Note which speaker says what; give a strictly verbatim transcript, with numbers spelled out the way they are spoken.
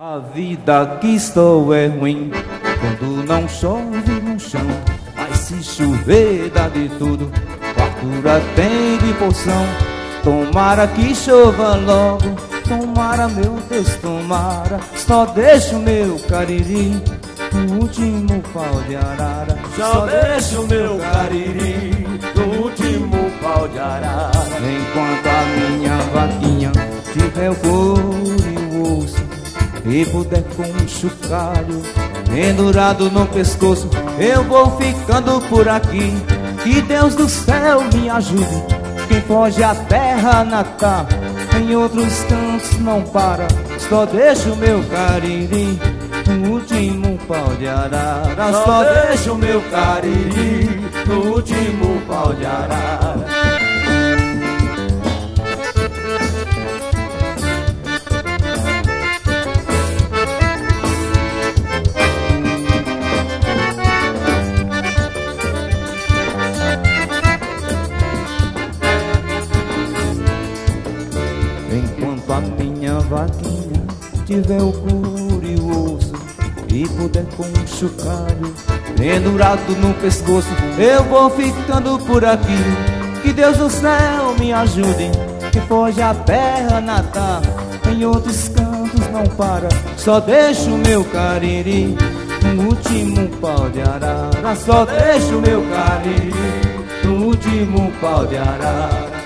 Speaker 1: A vida que estou é ruim, quando não chove no chão, mas se chover dá de tudo, fartura tem de porção. Tomara que chova logo, tomara, meu Deus, tomara, só deixa o meu cariri no último pau de arara.
Speaker 2: Só deixa o meu cariri no último pau de arara.
Speaker 1: Enquanto a minha vaquinha tiver o couro e o osso e puder com um chocalho pendurado no pescoço, eu vou ficando por aqui. Que Deus do céu me ajude. Quem foge à terra natal, em outros cantos não para, só deixa o meu cariri no último pau de arara.
Speaker 2: Só deixa o meu cariri no último pau de arara.
Speaker 1: Enquanto a minha vaquinha tiver o couro e o osso e puder com um chocalho pendurado no pescoço, eu vou ficando por aqui. Que Deus do céu me ajude. Que foge à terra natal, em outros cantos não para, só deixa o meu cariri no último pau de arara. Só deixa o meu cariri no último pau de arara.